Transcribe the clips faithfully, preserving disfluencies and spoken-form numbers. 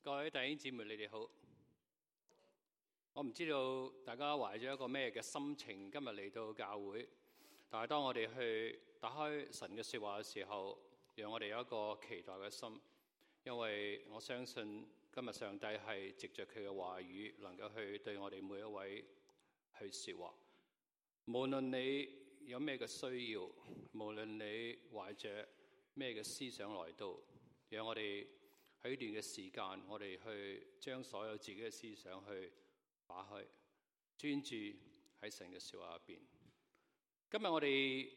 各位弟兄姊妹，你哋好。我唔知道大家懷咗一個咩嘅心情今日嚟到教會，但係當我哋去打開神嘅說話嘅時候，讓我哋有一個期待嘅心，因為我相信今日上帝係藉着佢嘅話語，能夠去對我哋每一位去說話。無論你有咩嘅需要，無論你懷着咩嘅思想來到，讓我哋喺呢段嘅時間，我哋去將所有自己嘅思想去打開，專注喺神嘅說話入邊。今日我哋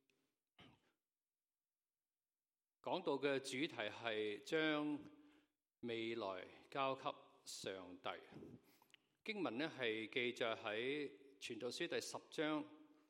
講到嘅主題係將未來交給上帝。經文呢係記載喺傳道書第十章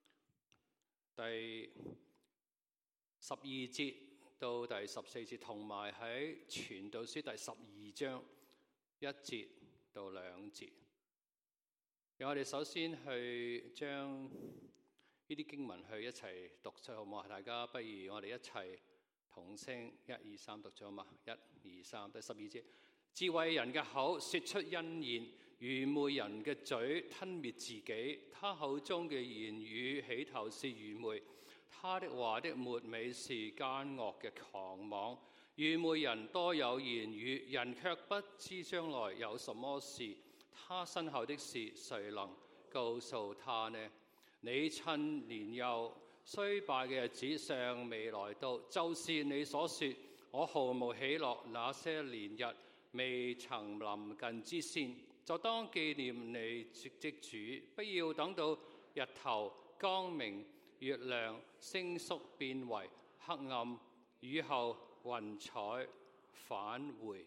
第十二節到第十四節，同埋喺傳道書第十二章一節到兩節。讓我哋首先去將呢啲經文去一齊讀出，好唔好啊？大家不如我哋一齊同聲一二三讀咗嘛？一二三，第十二節。智慧人嘅口說出恩言，愚昧人嘅嘴吞滅自己。他口中嘅言語起頭是愚昧，他的話的末尾是奸惡嘅狂妄。愚昧人多有言語，人卻不知將來有什麼事。他身後的事，誰能告訴他呢？你趁年幼衰敗嘅日子尚未來到，就是你所說我毫無喜樂那些年日未曾臨近之先，就當紀念你的主，不要等到日頭光明，月亮星宿變為黑暗，雨後雲彩返回。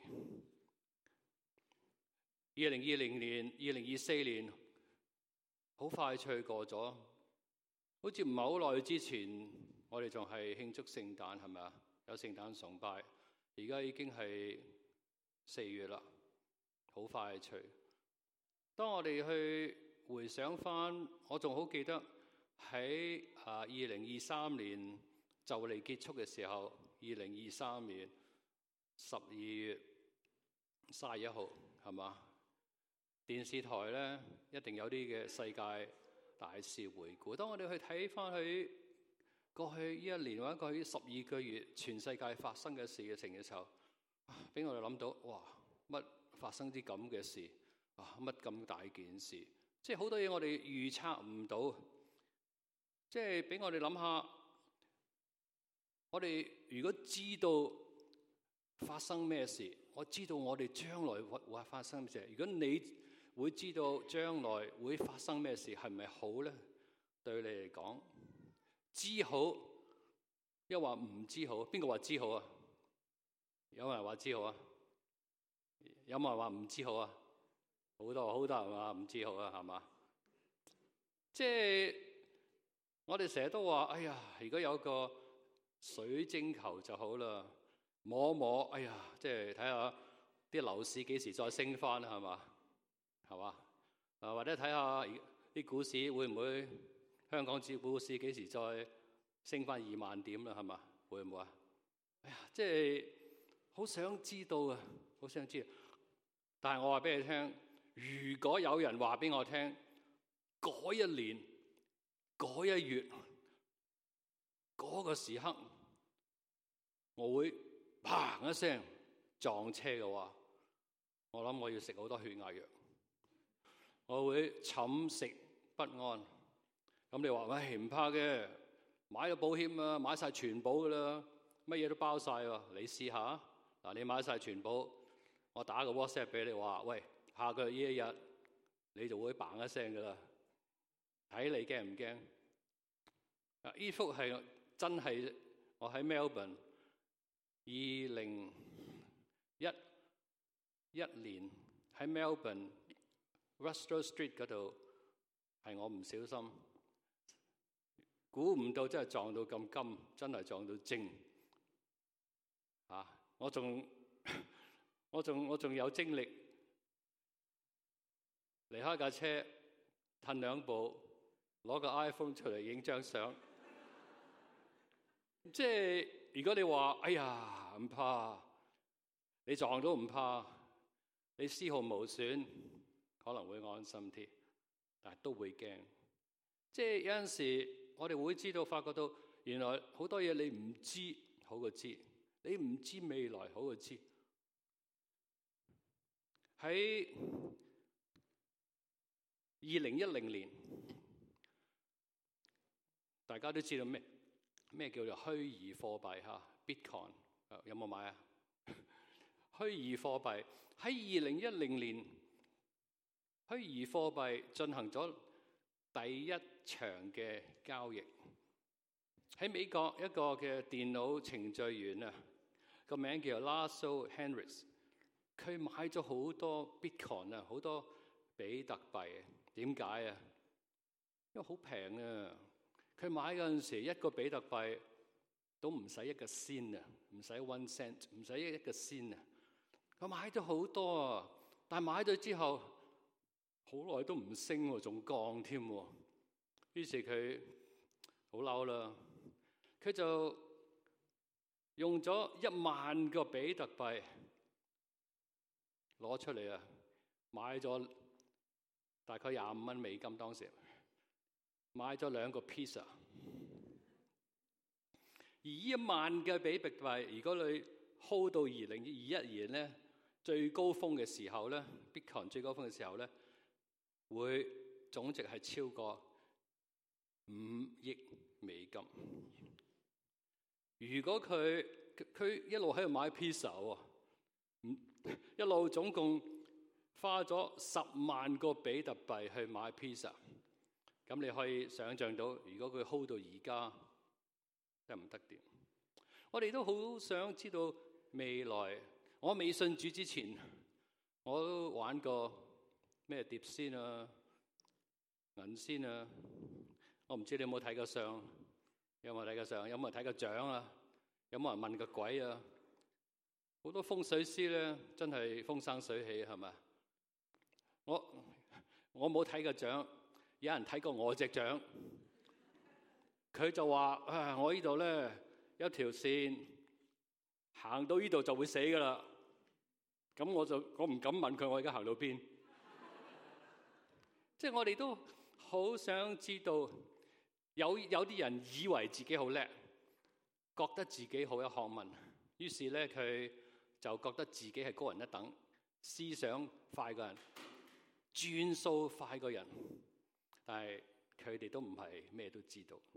二零二零年、二零二四年好快脆過咗，好似唔係好耐之前，我哋仲係慶祝聖誕，係咪啊？有聖誕崇拜，而家已經係四月啦，好快脆。當我哋去回想翻，我仲好記得喺啊二零二三年就嚟結束嘅時候，二零二三年十二月三十一號，係嘛？電視台咧一定有啲嘅世界大事回顧。當我哋去睇翻去過去呢一年或者過去十二個月全世界發生嘅事情嘅時候，俾我哋諗到，哇！乜發生啲咁嘅事啊？乜咁大件事？即係好多嘢我哋預測唔到。即係俾我哋諗下，我哋如果知道發生咩事，我知道我哋將來會會發生咩事。如果你會知道將來會發生咩事，係咪好咧？對你嚟講，知好又話唔知好？邊個話知好啊？有人話知好啊？有冇人話唔知好啊？好多好多人話唔知好啊，係嘛？即係我哋成日都話，哎呀，如果有個水晶球就好啦，摸摸，哎呀，即係睇下啲樓市幾時再升翻，係嘛？係嘛？啊，或者睇下啲股市會唔會香港指股市幾時再升翻二萬點啦？係嘛？會唔會啊？哎呀，即係好想知道啊，好想知道。但係我話俾你聽，如果有人話俾我聽，嗰一年、嗰一月、嗰個時刻，我會砰一聲撞車嘅話，我諗我要食好多血壓藥。我會寢食不安。咁你話喂，唔怕嘅，買咗保險啊，買晒全保噶啦，乜嘢都包晒喎。你試下嗱，你買晒全保，我打個 WhatsApp 俾你話，喂，下個月呢一日你就會砰一聲噶啦。睇你驚唔驚？啊，呢幅係真係我喺 Melbourne 二零一一年喺 Melbourne Russell Street 嗰度，係我唔小心，估唔到真係撞到咁金，真係撞到精啊！我仲我仲我仲有精力離開架車，褪兩步，攞個 iPhone 出嚟影張相。即係如果你話哎呀唔怕，你撞到唔怕， 你絲毫無損，可能會安心啲，但係都會驚。即係有陣時，我哋會知道、發覺到，原來好多嘢你唔知好過知，你唔知未來好過知。喺二零一零年，大家都知道咩咩叫做虛擬貨幣嚇 Bitcoin， 有冇買啊？虛擬貨幣喺二零一零年，虛擬貨幣進行咗第一場嘅交易。喺美國一個嘅電腦程序員啊，個名叫 Lasso Henrys， 佢買咗好多 Bitcoin 啊，好多比特幣。點解啊？因為好平啊！佢買嗰陣時，一個比特幣都唔使一個仙啊，唔使 one cent， 唔使一個仙啊。佢買咗好多啊，但係買咗之後好耐都唔升喎，仲降添。於是佢好嬲啦。佢就用咗一萬個比特幣攞出嚟啊，買咗大概廿五蚊美金，當時買咗兩個 pizza。而呢一萬嘅比特幣，如果你 hold 到二零二一年咧最高峰嘅時候咧 ，Bitcoin 最高峰嘅時候咧，會總值係超過五億美金。如果佢佢一路喺度買 pizza 喎，一路總共花咗十萬個比特幣去買 pizza， 咁你可以想像到，如果佢 hold 到而家得唔得掂？我哋都好想知道未來。我未信主之前，我都玩過咩碟仙啊、銀仙啊。我唔知你有冇睇過相？有冇睇過相？有冇人睇過掌啊？有冇人問過鬼啊？好多風水師咧，真係風生水起，係咪？我我冇睇過掌，有人睇過我隻掌。佢就話：啊，我呢度咧有條線，行到呢度就會死噶啦。咁我就我唔敢問佢，我而家行到邊？即係我哋都好想知道。有有啲人以為自己好叻，覺得自己好有學問，於是咧佢就覺得自己係高人一等，思想快過人，轉數快過人，但係佢哋都唔係咩都知道。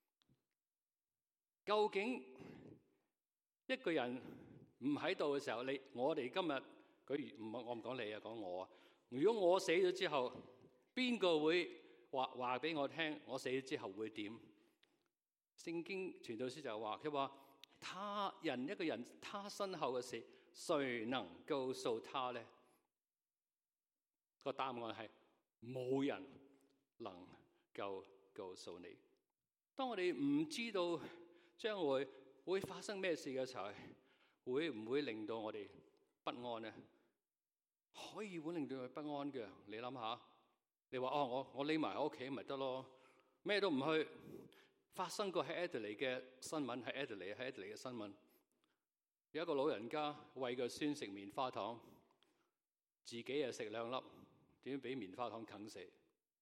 究竟一個人唔喺度嘅時候，你我哋今日佢唔我唔講你啊，講我啊。如果我死咗之後，邊個會話話俾我聽，我死咗之後會點？聖經傳道書就話，佢話他人一個人他身後嘅事，誰能告訴他咧？個答案係冇人能夠告訴你。當我哋唔知道將會會發生咩事嘅時候，會唔會令到我哋不安咧？可以會令到佢不安嘅。你諗下。你話哦，我我匿埋喺屋企咪得咯，咩都唔去。發生過喺 Adelaide 嘅新聞，喺 Adelaide 喺 Adelaide 嘅新聞，有一個老人家餵個孫食棉花糖，自己又食兩粒，點樣俾棉花糖啃死？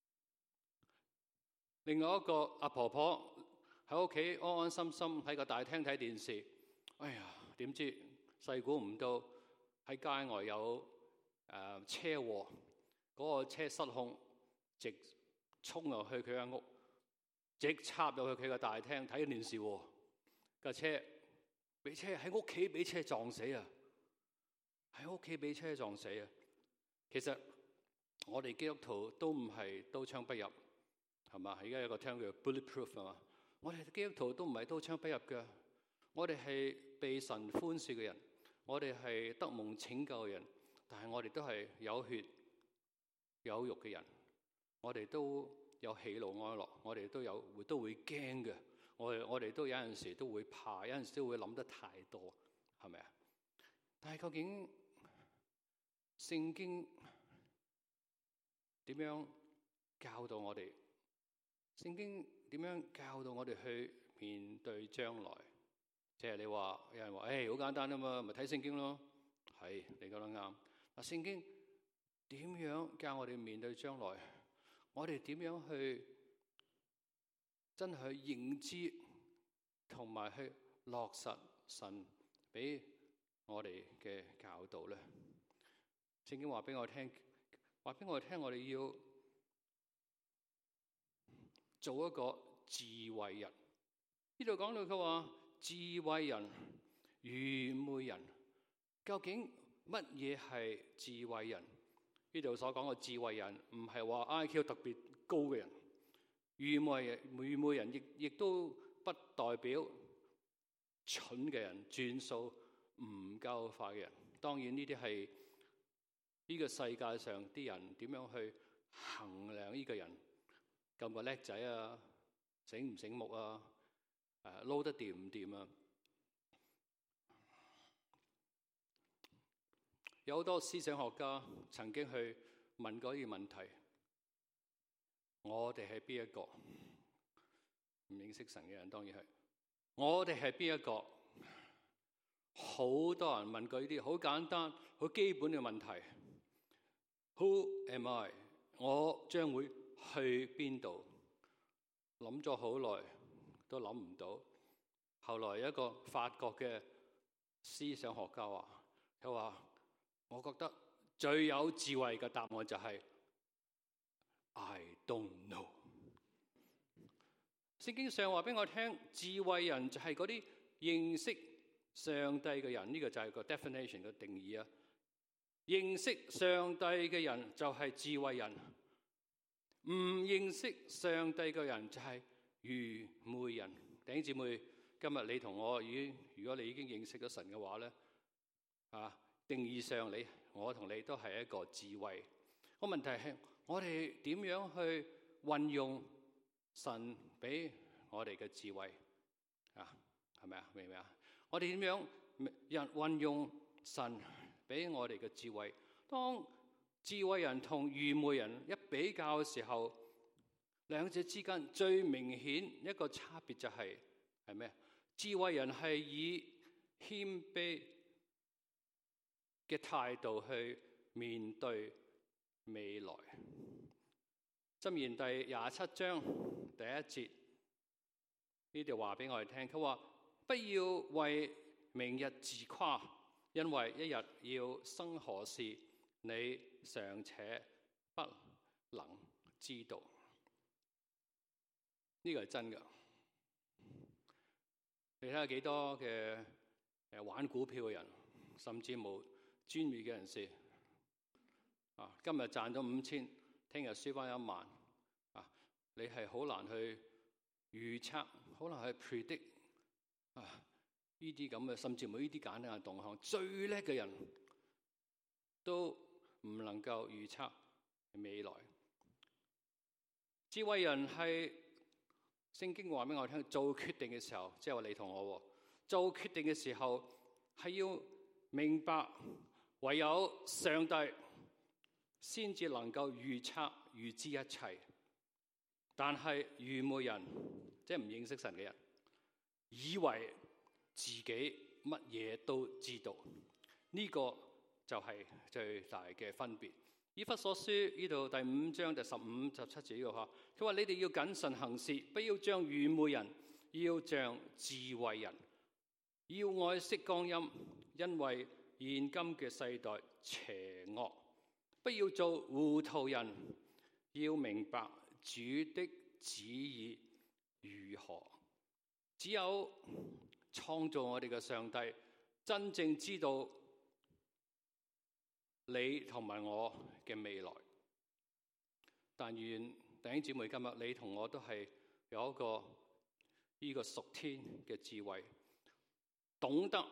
另外一個阿婆婆喺屋企安安心心喺個大廳睇電視，哎呀，點知細估唔到喺街外有誒、呃、車禍，嗰、那個車失控。直衝入去佢間屋，直插入去佢個大廳睇電視喎。架車俾車喺屋企俾車撞死啊！喺屋企俾車撞死啊！其實我哋基督徒都唔係刀槍不入，係嘛？而家有個 term 叫 bulletproof 係嘛？我哋基督徒都唔係刀槍不入嘅，我哋係被神寬恕嘅人，我哋係得蒙拯救嘅人，但係我哋都係有血有肉嘅人。我哋都有喜怒哀樂，我哋都有會都會驚嘅。我哋我哋都有陣時都會怕，有陣時都會諗得太多，係咪啊？但係究竟聖經點樣教導我哋？聖經點樣教導我哋去面對將來？即係你話有人話，誒好簡單啊嘛，咪睇聖經咯。係，你講得啱。嗱，聖經點樣教我哋面對將來？我哋點樣去真係去認知同埋去落實神俾我哋嘅教導咧？聖經話俾我聽，話俾我哋聽，我哋要做一個智慧人。呢度講到佢話智慧人、愚昧人，究竟乜嘢係智慧人？呢度所講嘅智慧人，唔係話 I Q 特別高嘅人。愚昧人、愚昧人亦亦都不代表蠢嘅人、轉數唔夠快嘅人。當然呢啲係呢個世界上啲人點樣去衡量呢個人夠唔夠叻仔啊、醒唔醒目啊、誒撈得掂唔掂啊？有好多思想學家曾經去問過呢個問題：我哋係邊一個？唔認識神嘅人當然係。我哋係邊一個？好多人問過呢啲好簡單、好基本嘅問題。Who am I？ 我將會去邊度？諗咗好耐都諗唔到。後來有一個法國嘅思想學家話：佢話我覺得最有智慧嘅答案就係 I don't know。聖經上話俾我聽，智慧人就係嗰啲認識上帝嘅人，呢個就係個 definition 嘅定義啊。認識上帝嘅人就係智慧人，唔認識上帝嘅人就係愚昧人。弟兄姊妹，今日你同我已經，如果你已經認識咗神嘅話咧，啊，定義上你我同你都係一個智慧。個問題係我哋點樣去運用神俾我哋嘅智慧啊？係咪啊？明唔明啊？我哋點樣人運用神俾我哋嘅智慧？當智慧人同愚昧人一比較嘅時候，兩者之間最明顯一個差別就係係咩？智慧人係以謙卑嘅態度去面對未來。箴言第廿七章第一節呢度話俾我哋聽，佢話不要為明日自誇，因為一日要生何事，你尚且不能知道。呢個係真㗎。你睇下幾多嘅誒玩股票嘅人，甚至冇專業嘅人士啊，今日賺咗五千，聽日輸翻一萬啊！你係好難去預測，好難去 predict 啊！呢啲咁嘅，甚至冇呢啲簡單嘅動向，最叻嘅人都唔能夠預測未來。智慧人係聖經話俾我聽，做決定嘅時候，即係話你同我做決定嘅時候，係要明白唯有上帝先至能夠預測預知一切。但係愚昧人，即係唔認識神嘅人，以為自己乜嘢都知道，呢、這個就係最大嘅分別。以弗所書呢度第五章第十五、十七節呢個話，佢話你哋要謹慎行事，不要像愚昧人，要像智慧人，要愛惜光陰，因為現今嘅世代邪惡。不要做糊塗人，要明白主的旨意如何。只有創造我哋嘅上帝真正知道你同埋我嘅未來。但願弟兄姊妹，今日你同我都係有一個呢個屬天嘅智慧，懂得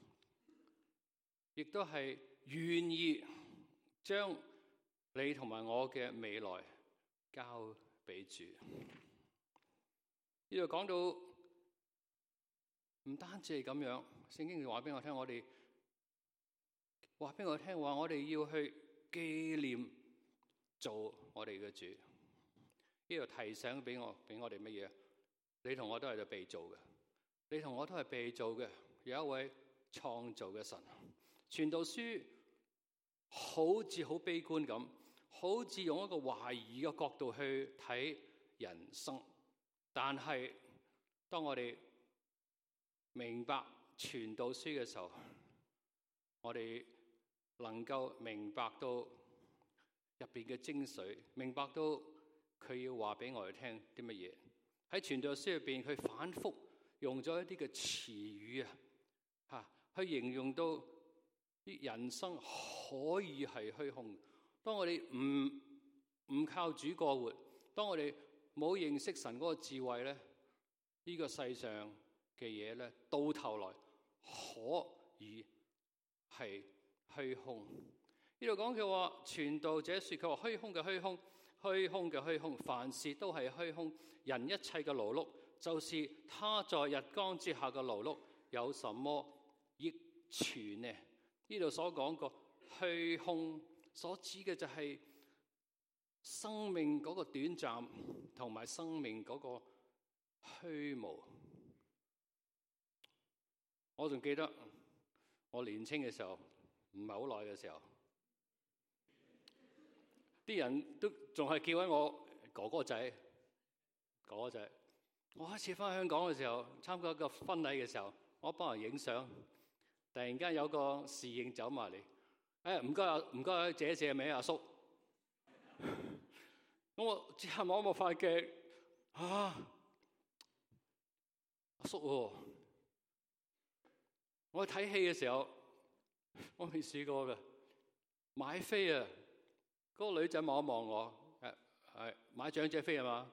亦都係願意將你同埋我嘅未來交俾主。呢度講到唔單止係咁樣，聖經話俾我聽，我哋話俾我聽話，我哋要去紀念做我哋嘅主。呢度提醒俾我，俾我哋乜嘢？你同我都係被造嘅，你同我都係被造嘅，有一位創造嘅神。傳道書好似好悲觀咁，好似用一個懷疑嘅角度去睇人生。但係當我哋明白傳道書嘅時候，我哋能夠明白到入邊嘅精髓，明白到佢要話俾我哋聽啲乜嘢。喺傳道書入邊，佢反覆用咗一啲嘅詞語啊，吓去形容到啲人生可以係虛空。當我哋唔唔靠主過活，當我哋冇認識神嗰個智慧咧，呢個世上嘅嘢咧，到頭來可以係虛空。呢度講佢話，傳道者說佢話虛空嘅虛空，虛空嘅虛空，凡事都係虛空。人一切嘅勞碌，就是他在日光之下嘅勞碌，有什麼益處呢？呢度所講個虛空，所指嘅就係生命嗰個短暫，同埋生命嗰個虛無。我仲記得我年輕嘅時候，唔係好耐嘅時候，啲人都仲係叫緊我哥哥仔。哥哥仔，我開始翻香港嘅時候，參加一個婚禮嘅時候，我幫人影相，突然間有個侍應走埋嚟，誒唔該啊，唔該，借一借名阿叔。咁我之後望一望塊鏡，啊，阿叔喎、哦！我去睇戲嘅時候，我未試過嘅，買飛啊！嗰、那個女仔望一望我，誒係買長者飛係嘛？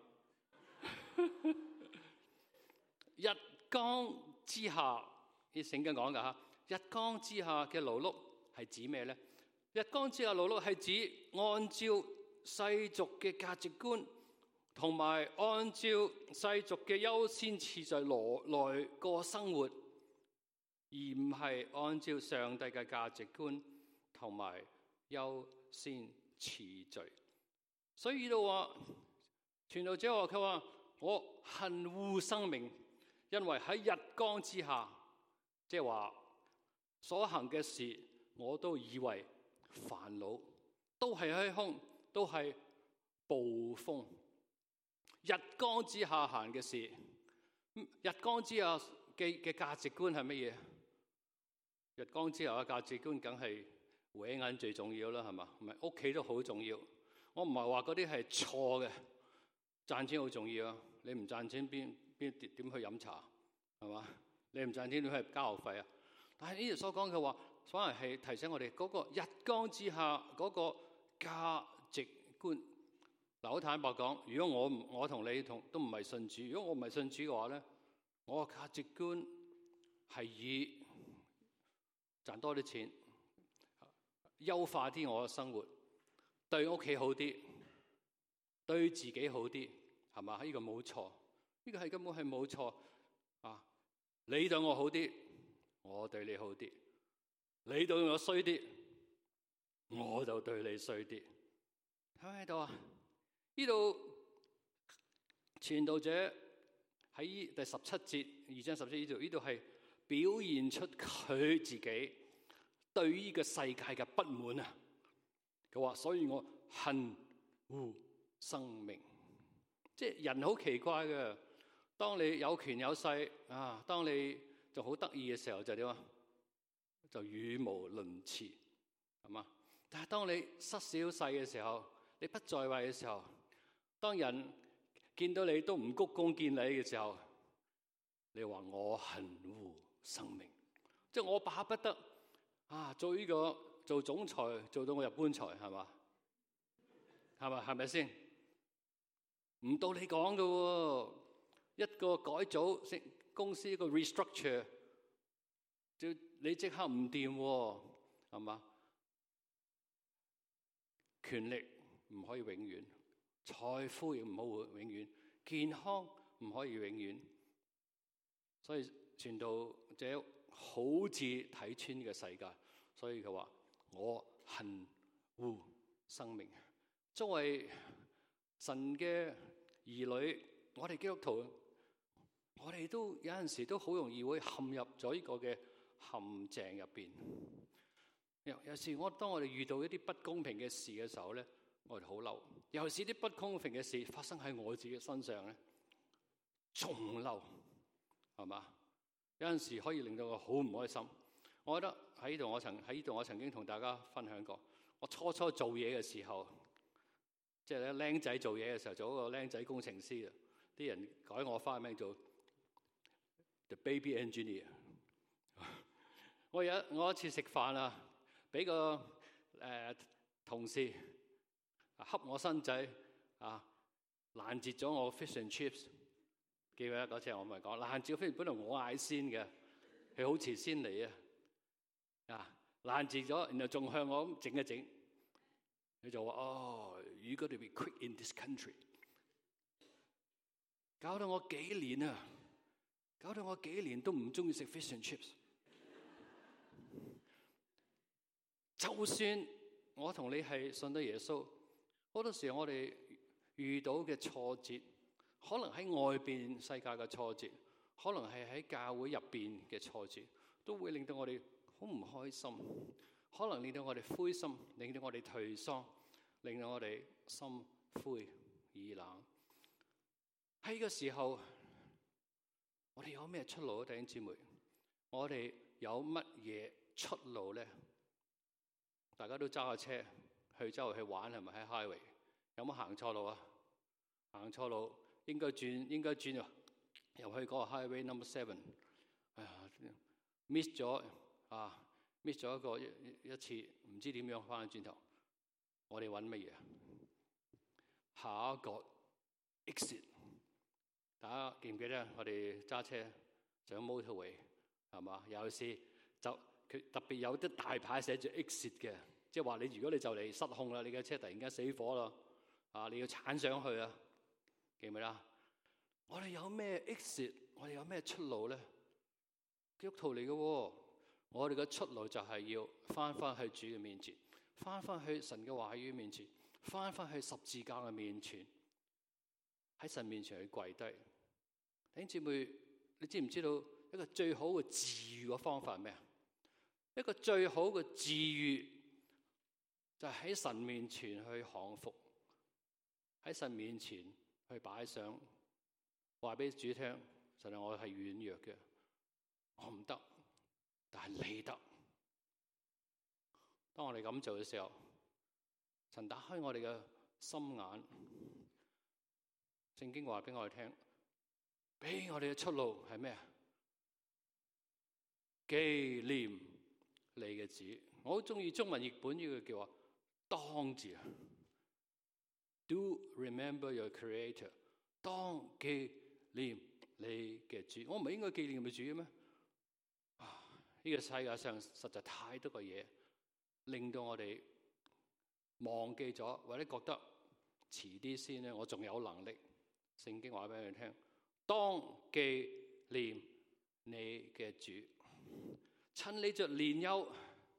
日光之下，啲聖經講噶吓，日光之下嘅勞碌係指咩咧？日光之下勞碌係指按照世俗嘅價值觀，同埋按照世俗嘅優先次序來來過生活，而唔係按照上帝嘅價值觀同埋優先次序。所以都話，傳道者話佢話。我恨惡生命，因為喺日光之下，即係話所行嘅事，我都以為煩惱，都係虛空，都係暴風。日光之下行嘅事，日光之下嘅嘅價值觀係乜嘢？日光之下嘅價值觀梗係搲銀最重要啦，係嘛？唔係屋企都好重要。我唔係話嗰啲係錯嘅。賺錢好重要啊！你唔賺錢邊邊點去飲茶係嘛？你唔賺錢點去交學費啊？但係呢度所講嘅話，反而係提醒我哋嗰個日光之下嗰個價值觀。嗱，好坦白講，如果我我同你同都唔係信主，如果我唔係信主嘅話咧，我嘅價值觀係以賺多啲錢，優化啲我嘅生活，對屋企好啲。對自己好啲，係嘛？呢個冇錯，呢個係根本係冇錯啊！你對我好啲，我對你好啲；你對我衰啲，我就對你衰啲。睇唔睇到啊？呢度傳道者喺第十七節二章十七節呢度，呢度係表現出佢自己對呢個世界嘅不滿啊！佢話：所以我恨惡生命。即係人好奇怪嘅，當你有權有勢啊，當你就好得意嘅時候就點啊？就語無倫次，係嘛？但係當你失小勢嘅時候，你不在位嘅時候，當人見到你都唔鞠躬見你嘅時候，你話我恨惡生命，即係我巴不得啊做呢個做總裁做到我入棺材，係嘛？係咪？係咪先？唔到你講嘅喎，一個改組公司一個 restructure， 就你即刻唔掂喎，係嘛？權力唔可以永遠，財富亦唔好永遠，健康唔可以永遠。所以傳道者好似睇穿呢個世界，所以佢話我恨惡生命。作為神嘅兒女，我哋基督徒，我哋都有陣時都好容易會陷入咗呢個嘅陷阱入邊。 有有時我當我哋遇到一啲不公平嘅事嘅時候咧，我哋好嬲。尤其是啲不公平嘅事發生喺我自己身上咧，仲嬲，係嘛？有陣時可以令到我好唔開心。我覺得喺呢度，我曾喺呢度，我曾經同大家分享過。我初初做嘢嘅時候，即係咧僆仔做嘢嘅時候，做一個僆仔工程師啊，啲人改我花名做 The Baby Engineer。我有我一次食飯啊，俾個誒、呃、同事恰我身仔啊，攔截咗我 fish and chips。記唔記得嗰次我咪講攔截 fish，本來我嗌先嘅，佢好遲先嚟啊。啊，攔截咗，然後仲向我咁整一整，佢就話：哦 ，you got to be quick in this country。搞到我幾年啊，搞到我幾年都唔中意食 fish and chips。就算我同你係信得耶穌，好多時候我哋遇到嘅挫折，可能喺外邊世界嘅挫折，可能係喺教會入邊嘅挫折，都會令到我哋好唔開心，可能令到我哋灰心，令到我哋頹喪，令到我哋心灰意冷。喺呢個時候，我哋有咩出路啊？弟兄姊妹，我哋有乜嘢出路咧？大家都揸下車去周圍去玩，係咪喺 highway？ 有冇行錯路啊？行錯路應該轉，應該轉入入去嗰個 highway number seven。哎呀 ，miss 咗啊 ，miss 咗一個一一次，唔知點樣翻轉頭。我哋揾乜嘢？下一個 exit。大家記唔記得我哋揸車上 motorway 係嘛？有時就佢特別有啲大牌寫住 exit 嘅，即係話你如果你就嚟失控啦，你嘅車突然間死火啦，啊你要鏟上去啊，記唔記得？我哋有咩 exit？我哋有咩出路咧？基督徒嚟嘅喎，我哋嘅出路就係要翻翻去主嘅面前，翻翻去神嘅話語面前，翻翻去十字架嘅面前，喺神面前去跪低。弟兄姊妹，你知唔知道一個最好嘅治愈嘅方法係咩啊？一個最好嘅治愈就係喺神面前去降服，喺神面前去擺上，話俾主聽，神啊，我係軟弱嘅，我唔得，但係你得。當我哋咁做嘅時候，神打開我哋嘅心眼，聖經話俾我哋聽，俾我哋嘅出路係咩啊？紀念你嘅主。我好中意中文譯本呢個叫話當字啊 ，Do remember your Creator， 當紀念你嘅主。我唔係應該紀念你嘅主咩？啊，呢個世界上實在太多嘅嘢，令到我哋忘記咗，或者覺得遲啲先咧，我仲有能力。聖經話俾你聽，當紀念你嘅主，趁你着年幼，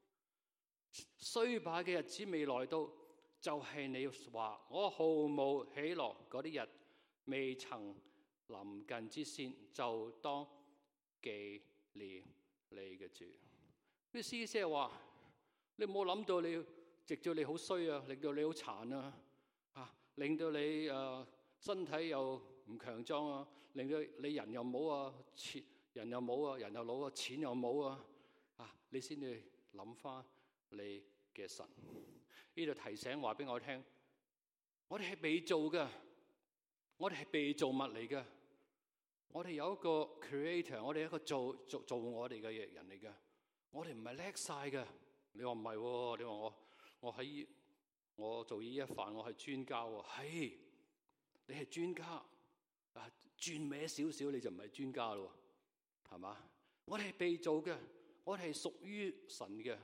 衰敗嘅日子未來到，就係、是、你話我毫無喜樂嗰啲日未曾臨近之先，就當紀念你嘅主。啲意思係話，你冇諗到你直到你好衰啊，令到你好殘啊，啊，令到你誒、呃、身體又唔強壯啊，令到你人又冇啊，錢人又冇啊，人又老啊，錢又冇啊，啊，你先至諗翻你嘅神。呢度提醒話俾我聽，我哋係被造嘅，我哋係被造物嚟嘅，我哋有一個 creator， 我哋一個做做做我哋嘅人嚟嘅，我哋唔係叻晒嘅。你話唔係喎？你話我我喺我做呢一範，我係專家喎。係，你係專家啊，轉歪少少你就唔係專家咯，係嘛？我哋係被造嘅，我哋係屬於神嘅。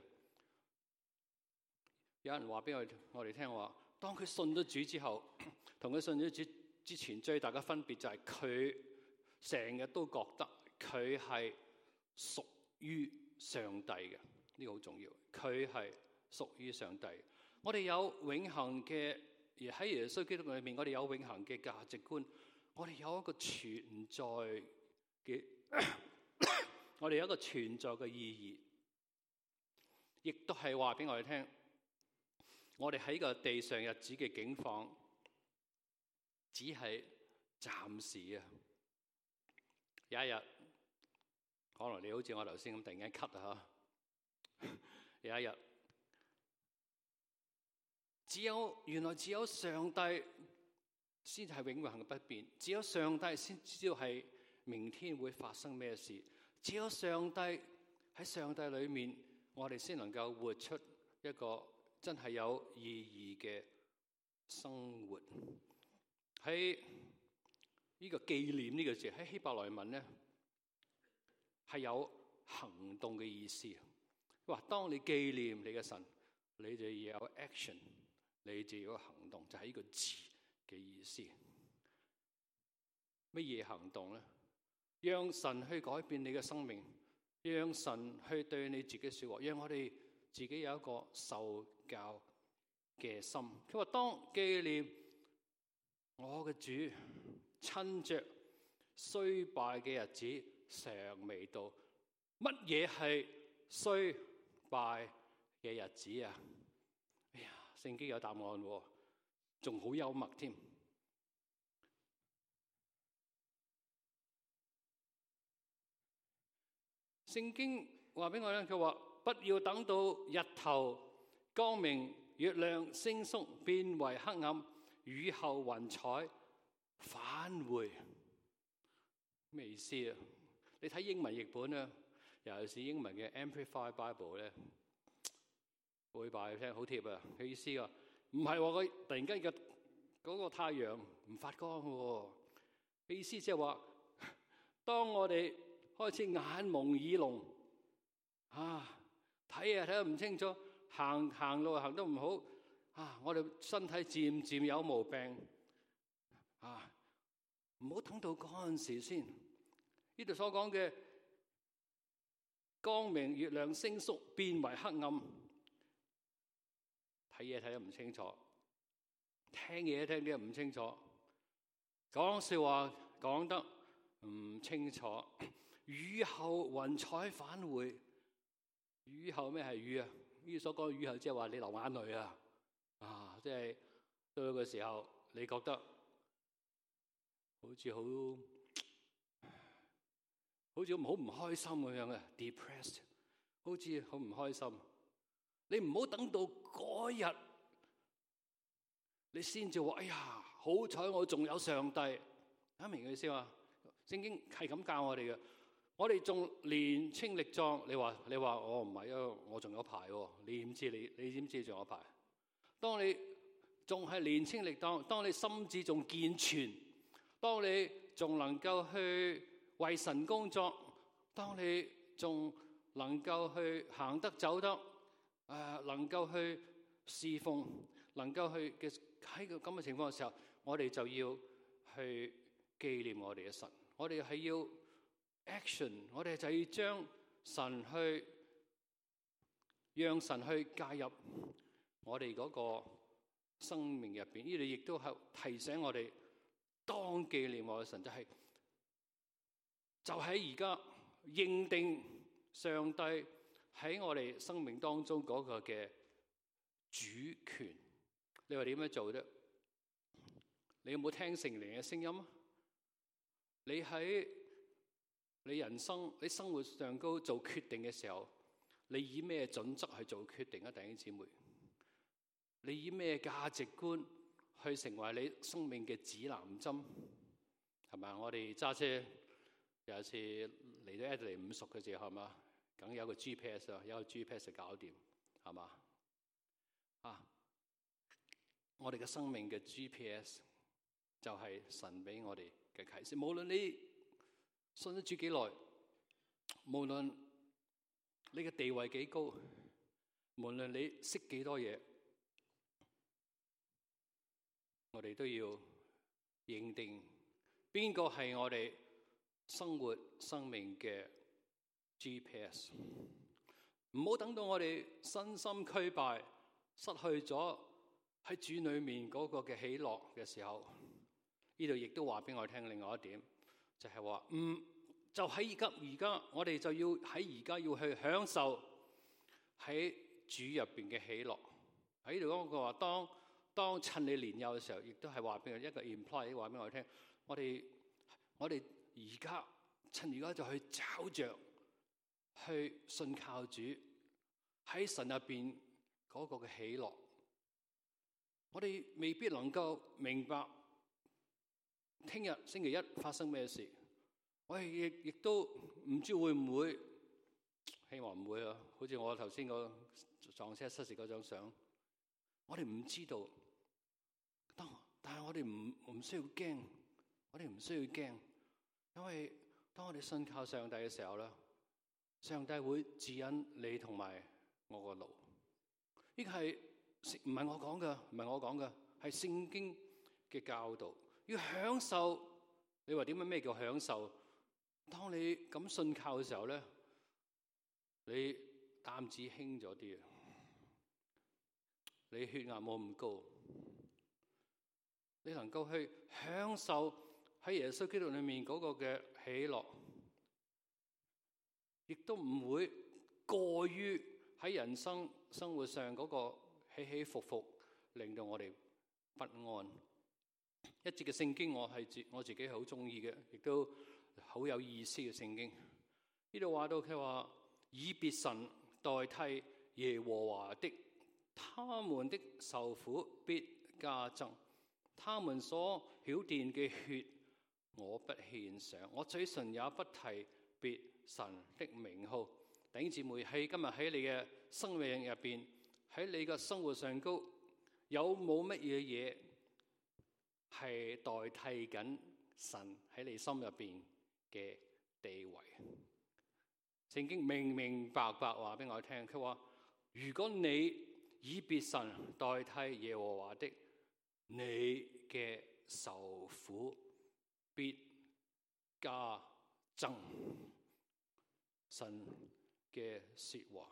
有人話俾我我哋聽話，當佢信咗主之後，同佢信咗主之前最大嘅分別就係佢成日都覺得佢係屬於上帝嘅。呢個好重要，佢係屬於上帝。我哋有永恆嘅，而喺耶穌基督裏面，我哋有永恆嘅價值觀。我哋有一個存在嘅，我哋有一個存在嘅意義。 亦都係話俾我哋聽，我哋喺個地上日子嘅境況，只係暫時啊！有一日，可能你好似我頭先咁突然間咳啊嚇！有一日，只有原來只有上帝先係永恆嘅不變，只有上帝先知道係明天會發生咩事，只有上帝喺上帝裏面，我哋先能夠活出一個真係有意義嘅生活。喺呢個紀念呢個字喺希伯來文咧係有行動嘅意思。話當你紀念你嘅神，你就要有 action， 你就要有行動，就係呢個字嘅意思。乜嘢行動咧？讓神去改變你嘅生命，讓神去對你自己說話，讓我哋自己有一個受教嘅心。佢話當紀念我嘅主趁着衰敗嘅日子尚未到。乜嘢係衰敗嘅日子啊？哎呀，聖經有答案喎，仲好幽默添。聖經話俾我聽，佢話不要等到日頭光明，月亮星宿變為黑暗，雨後雲彩返回。咩意思啊？你睇英文譯本啊，尤其是英文嘅 Amplified Bible 咧，會話你聽好貼啊！佢意思啊，唔係話佢突然間嘅嗰個太陽唔發光嘅，意思即係話，當我哋開始眼蒙耳聾啊，睇啊睇得唔清楚，行行路行得唔好啊，我哋身體漸漸有毛病啊，唔好等到嗰陣時先。呢度所講嘅光明、月亮、星宿變為黑暗，睇嘢睇得唔清楚，聽嘢聽得唔清楚，講笑話講得唔清楚。雨後雲彩返回，雨後咩係雨啊？呢所講雨後即係話你流眼淚啊！啊，即係到個時候你覺得好似好好似好唔開心咁樣嘅 depressed， 好似好唔開心。你唔好等到嗰日，你先至話：哎呀，好彩我仲有上帝。聽明佢意思嘛？聖經係咁教我哋嘅。我哋仲年青力壯，你話你話我唔係啊，我仲有排喎。你點知你你點知仲有排？當你仲係年青力壯，當你心智仲健全，當你仲能夠去為神工作，當你仲能夠去行得走得，誒、呃、能夠去侍奉，能夠去嘅喺個咁嘅情況嘅時候，我哋就要去紀念我哋嘅神，我哋係要 action， 我哋就要將神去，讓神去介入我哋嗰個生命入邊。呢度亦都係提醒我哋，當紀念我嘅神，就係就喺而家認定上帝喺我哋生命當中嗰個嘅主權。你話點樣做啫？你有冇聽聖靈嘅聲音啊？你喺你人生、你生活上高做決定嘅時候，你以咩準則去做決定啊？弟兄姊妹，你以咩價值觀去成為你生命嘅指南針？係咪？我哋揸車有一次嚟到 Adelaide 唔熟嘅時候，係嘛，梗有個 G P S 啊，有個 G P S 就搞掂，係嘛啊？我哋嘅生命嘅 G P S 就係神俾我哋嘅啟示。無論你信得住幾耐，無論你嘅地位幾高，無論你識幾多嘢，我哋都要認定邊個係我哋生活生命嘅 G P S。唔好等到我哋身心俱敗，失去咗喺主裏面嗰個嘅喜樂嘅時候，呢度亦都話俾我聽另外一點，就係話唔就喺而家而家我哋就要喺而家要去享受喺主入邊嘅喜樂。喺度講佢話，當當趁你年幼嘅時候，亦都係話俾我一個 imply 話俾我聽，我哋我哋而家趁而家就去找着，去信靠主喺神入邊嗰個嘅喜樂。我哋未必能夠明白聽日星期一發生咩事，我哋亦亦都唔知會唔會，希望唔會啊！好似我頭先個撞車失事嗰張相，我哋唔知道。但但係我哋唔唔需要驚，我哋唔需要驚，因為當我哋信靠上帝嘅時候咧，上帝會指引你同埋我個路。呢個係唔係我講嘅，唔係我講嘅，係聖經嘅教導。要享受，你話點樣咩叫享受？當你咁信靠嘅時候咧，你擔子輕咗啲啊，你血壓冇咁高。你能夠去享受喺耶穌基督裏面嗰個嘅喜樂，亦都唔會過於喺人生生活上嗰個起起伏伏，令到我哋不安。一節嘅聖經我係自我自己好中意嘅，亦都好有意思嘅聖經。呢度話到佢話以別神代替耶和華的，他們的愁苦必加增。他們所曉奠嘅血，我不獻上，我嘴唇也不提別神的名號。弟兄姊妹，喺今日喺你嘅生命入邊，喺你嘅生活上高，有冇乜嘢嘢係代替緊神喺你心入邊嘅地位？聖經明明白白話俾我聽，佢話如果你以別神代替耶和華的，你嘅愁苦必加增。神嘅說話，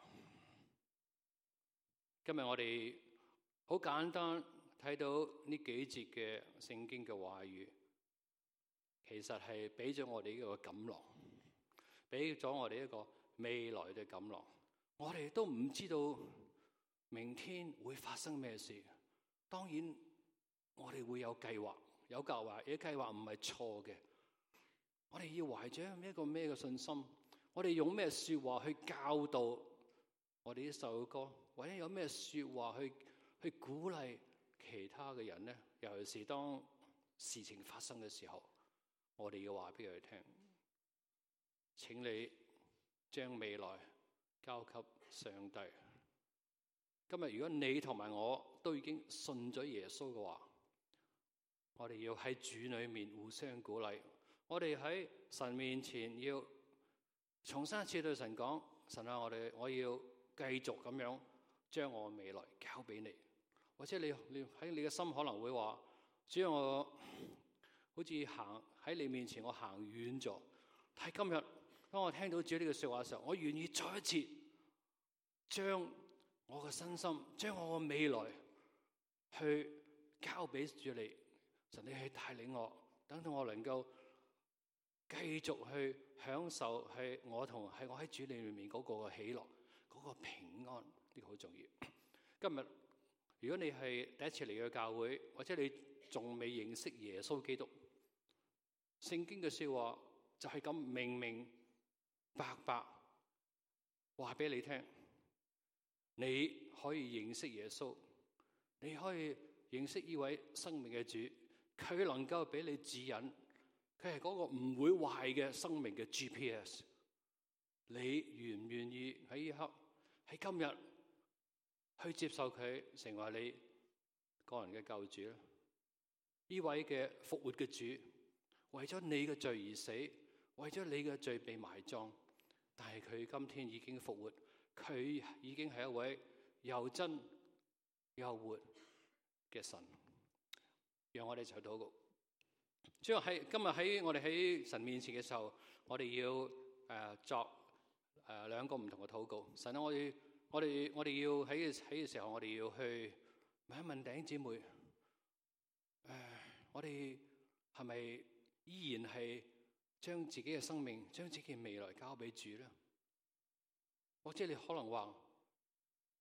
今日我哋好簡單睇到呢幾節嘅聖經嘅話語，其實係俾咗我哋呢個錦囊，俾咗我哋一個未來嘅錦囊。我哋都唔知道明天會發生咩事，當然我哋會有計劃，有計劃，呢啲計劃唔係錯嘅。我哋要懷着一個咩嘅信心？我哋用咩說話去教導我哋呢首歌，或者有咩說話去去鼓勵其他嘅人呢？尤其是當事情發生嘅時候，我哋要話俾佢哋聽，請你將未來交給上帝。今日如果你同埋我都已經信咗耶穌嘅話，我哋要喺主裏面互相鼓勵。我哋喺神面前要重新一次對神講：神啊，我哋我要繼續咁樣將我嘅未來交俾你。或者你你喺你嘅心可能會話：主要我好似行喺你面前，我行遠咗。但係今日當我聽到主呢句說話嘅時候，我願意再一次將我嘅身心，將我嘅未來去交俾主你。神，你去帶領我，等到我能夠繼續去享受係我同係我喺主裏面嗰個嘅喜樂，嗰個平安，呢個好重要。今日如果你係第一次嚟嘅教會，或者你仲未認識耶穌基督，聖經嘅說話就係咁明明白白話俾你聽，你可以認識耶穌，你可以認識呢位生命嘅主。佢能夠俾你指引，佢係嗰個唔會壞嘅生命嘅 G P S。你願唔願意喺呢刻喺今日去接受佢成為你個人嘅救主咧？呢位嘅復活嘅主，為咗你嘅罪而死，為咗你嘅罪被埋葬，但係佢今天已經復活，佢已經係一位又真又活嘅神。讓我哋一齊禱告。主要喺今日喺我哋喺神面前嘅時候，我哋要誒、呃、作誒、呃、兩個唔同嘅禱告。神啊，我哋我哋我哋要喺喺嘅時候，我哋要去問一問弟兄姊妹，誒、呃，我哋係咪依然係將自己嘅生命、將自己嘅未來交俾主咧？或者你可能話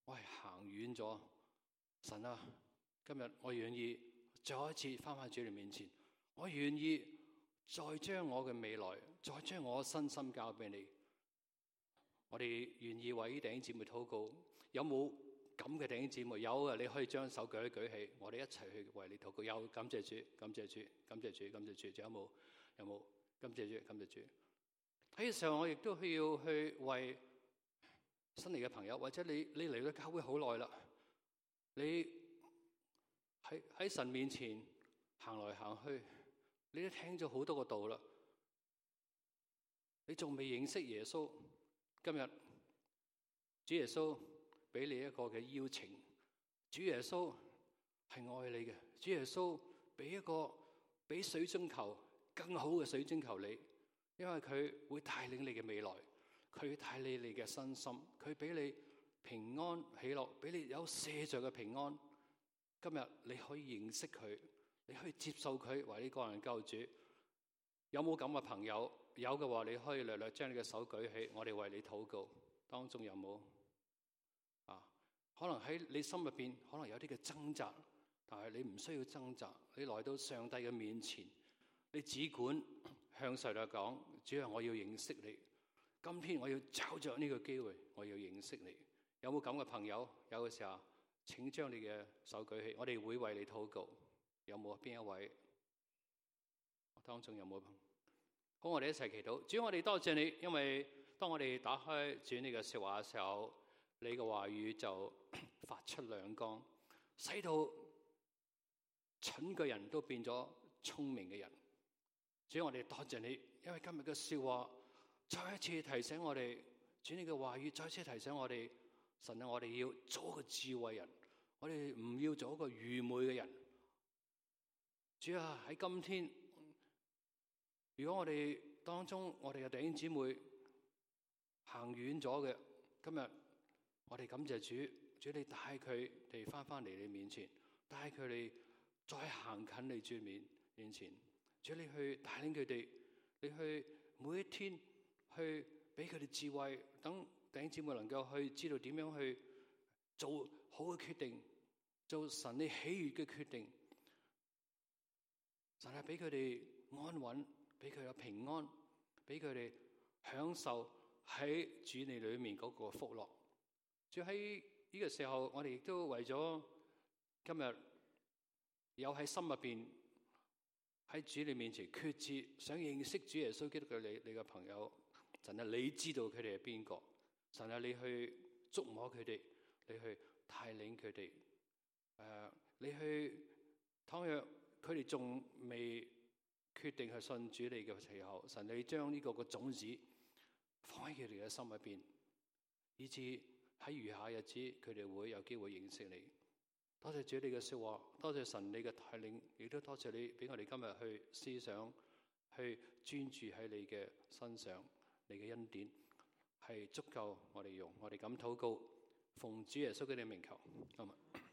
我係行遠咗。神啊，今日我願意再一次翻返主你面前，我願意再將我嘅未來，再將我身心交俾你。我哋願意為弟兄姊妹禱告，有冇咁嘅弟兄姊妹？有啊，你可以將手舉一舉起，我哋一齊去為你禱告。有，感謝主，感謝主，感謝主，感謝主。仲有冇？有冇？感謝主，感謝主。喺嘅時候，我亦都需要去為新嚟嘅朋友，或者你你嚟到教會好耐啦，你喺喺神面前行來行去，你都聽咗好多個道啦，你仲未認識耶穌。今日主耶穌俾你一個嘅邀請，主耶穌係愛你嘅，主耶穌俾一個比水晶球更好嘅水晶球你，因為佢會帶領你嘅未來，佢帶領你嘅身心，佢俾你平安喜樂，俾你有赦罪嘅平安。今日你可以認識佢，你可以接受佢為你個人救主。有冇咁嘅朋友？有嘅話，你可以略略將你嘅手舉起，我哋為你禱告。當中有冇啊？可能喺你心入邊可能有啲嘅掙扎，但係你唔需要掙扎。你來到上帝嘅面前，你只管向上帝講：主啊，我要認識你。今天我要找着呢個機會，我要認識你。有冇咁嘅朋友？有嘅時候，請將你嘅手舉起，我哋會為你禱告。有冇邊一位？當中有冇？好，我哋一齊祈禱。主，我哋多謝你，因為當我哋打開主你嘅說話嘅時候，你嘅話語就發出亮光，使到蠢嘅人都變咗聰明嘅人。主，我哋多謝你，因為今日嘅說話再一次提醒我哋，主你嘅話語再一次提醒我哋，神啊，我哋要做一個智慧人，我哋唔要做一個愚昧嘅人。主啊，喺今天，如果我哋當中我哋嘅弟兄姊妹行遠咗嘅，今日我哋感謝主，主你帶佢哋翻翻嚟你面前，帶佢哋再行近你主面面前，主你去帶領佢哋，你去每一天去俾佢哋智慧，等弟兄姊妹能夠去知道點樣去做好嘅決定，做神你喜悅嘅決定。神係俾佢哋安穩，俾佢有平安，俾佢哋享受喺主你裏面嗰個福樂。就喺呢個時候，我哋亦都為咗今日有喺心入邊喺主你面前決志，想認識主耶穌基督嘅你你嘅朋友，神啊，你知道佢哋係邊個？神啊，你去觸摸佢哋，你去帶領佢哋。誒、呃，你去倘若佢哋仲未決定去信主你嘅時候，神你將呢個個種子放喺佢哋嘅心入邊，以致喺餘下日子佢哋會有機會認識你。多謝主你嘅說話，多謝神你嘅帶領，亦都多謝你俾我哋今日去思想，去專注喺你嘅身上，你嘅恩典係足夠我哋用。我哋咁禱告，奉主耶穌嘅名求，阿們。